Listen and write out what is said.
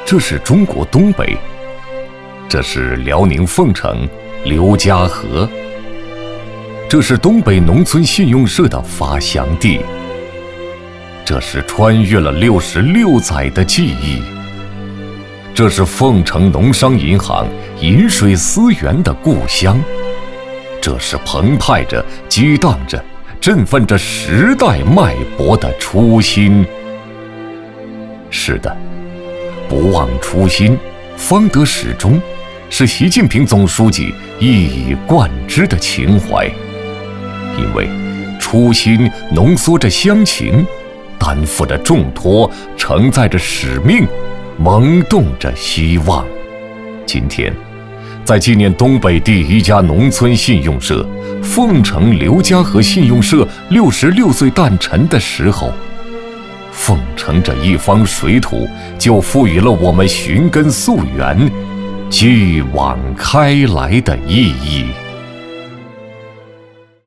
这是中国东北，这是辽宁凤城刘家河，这是东北农村信用社的发祥地，这是穿越了66载的记忆，这是凤城农商银行饮水思源的故乡，这是澎湃着、激荡着、振奋着时代脉搏的初心。是的，不忘初心，方得始终，是习近平总书记一以贯之的情怀。因为初心浓缩着乡情，担负着重托，承载着使命，萌动着希望。今天，在纪念东北第一家农村信用社凤城刘家河信用社66岁诞辰的时候，凤城这一方水土就赋予了我们寻根溯源、继往开来的意义。